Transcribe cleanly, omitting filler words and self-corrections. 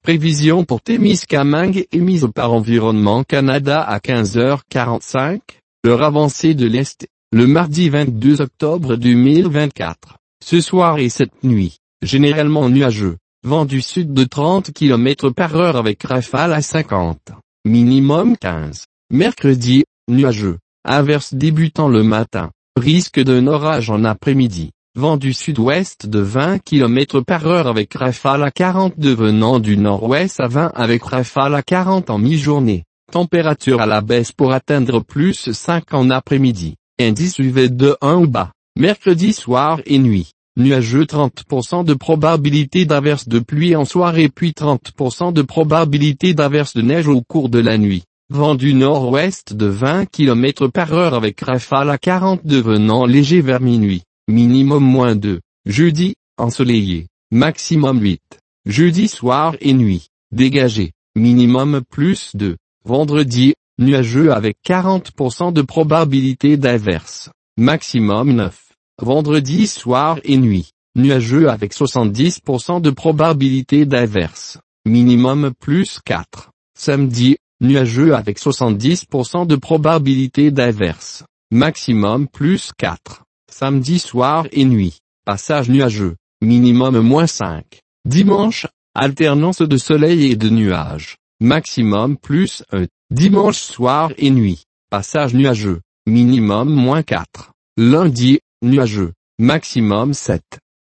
Prévision pour Témiscamingue émise par Environnement Canada à 15h45, heure avancée de l'Est, le mardi 22 octobre 2024. Ce soir et cette nuit, généralement nuageux, vent du sud de 30 km/h avec rafale à 50, minimum 15. Mercredi, nuageux, averse débutant le matin, risque d'un orage en après-midi, vent du sud-ouest de 20 km/h avec rafale à 40 devenant du nord-ouest à 20 avec rafale à 40 en mi-journée, température à la baisse pour atteindre plus 5 en après-midi, indice UV de 1 ou bas. Mercredi soir et nuit, nuageux 30% de probabilité d'averse de pluie en soirée puis 30% de probabilité d'averse de neige au cours de la nuit. Vent du nord-ouest de 20 km/h avec rafale à 40 devenant léger vers minuit, minimum -2. Jeudi, ensoleillé, maximum 8. Jeudi soir et nuit, dégagé, minimum +2. Vendredi, nuageux avec 40% de probabilité d'averse, maximum 9. Vendredi soir et nuit, nuageux avec 70% de probabilité d'averse, minimum +4. Samedi, nuageux avec 70% de probabilité d'averse, maximum +4. Samedi soir et nuit, passage nuageux, minimum -5. Dimanche, alternance de soleil et de nuages, maximum +1. Dimanche soir et nuit, passage nuageux, minimum -4. Lundi, nuageux, maximum 7.